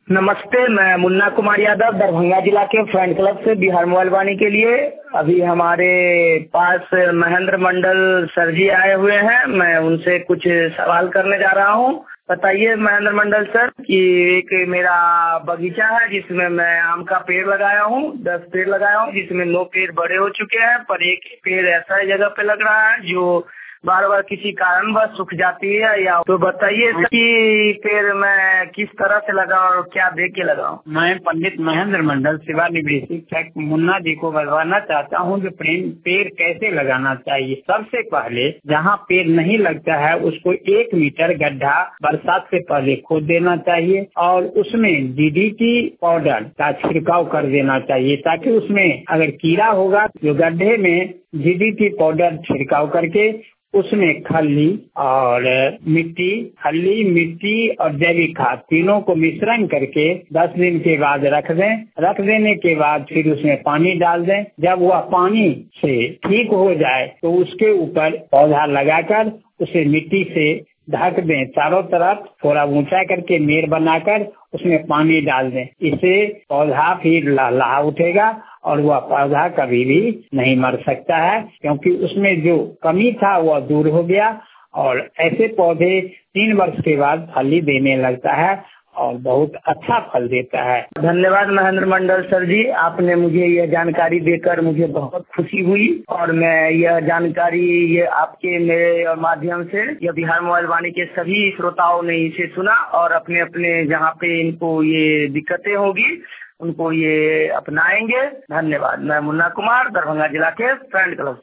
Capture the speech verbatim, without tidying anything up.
नमस्ते, मैं मुन्ना कुमार यादव दरभंगा जिला के फ्रेंड क्लब से बिहार मोबाइल वाणी के लिए। अभी हमारे पास महेंद्र मंडल सर जी आए हुए हैं, मैं उनसे कुछ सवाल करने जा रहा हूं। बताइए महेंद्र मंडल सर कि एक मेरा बगीचा है जिसमें मैं आम का पेड़ लगाया हूं, दस पेड़ लगाया हूं, जिसमें नौ पेड़ बड़े हो चुके हैं, पर एक पेड़ ऐसा जगह पे लग रहा है जो बार बार किसी कारणवश सूख जाती है। या तो बताइए कि पेड़ मैं किस तरह से लगाऊं और क्या दे के लगाऊं। मैं पंडित महेंद्र मंडल सेवानिवृत्त शिक्षक मुन्ना जी को बताना चाहता हूं कि पेड़ कैसे लगाना चाहिए। सबसे पहले जहां पेड़ नहीं लगता है उसको एक मीटर गड्ढा बरसात से पहले खोद देना चाहिए और उसमें डीडीटी पाउडर का छिड़काव कर देना चाहिए, ताकि उसमें अगर कीड़ा होगा तो गड्ढे में डीडीटी पाउडर छिड़काव करके उसमें खली और मिट्टी खली मिट्टी और जैविक खाद तीनों को मिश्रण करके दस दिन के बाद रख दें। रख देने के बाद फिर उसमें पानी डाल दें। जब वह पानी से ठीक हो जाए तो उसके ऊपर पौधा लगाकर उसे मिट्टी से ढक दें, चारों तरफ थोड़ा ऊंचा करके मेड़ बनाकर उसमें पानी डाल दें। इससे पौधा फिर लहलहा उठेगा और वह पौधा कभी भी नहीं मर सकता है, क्योंकि उसमें जो कमी था वह दूर हो गया। और ऐसे पौधे तीन वर्ष के बाद फली देने लगता है और बहुत अच्छा फल देता है। धन्यवाद महेंद्र मंडल सर जी, आपने मुझे यह जानकारी देकर मुझे बहुत खुशी हुई और मैं यह जानकारी ये आपके मेरे माध्यम से यह बिहार मोबाइल वाणी के सभी श्रोताओं ने इसे सुना और अपने अपने जहाँ पे इनको ये दिक्कतें होगी उनको ये अपनाएंगे। धन्यवाद। मैं मुन्ना कुमार दरभंगा जिला के फ्रेंड क्लब।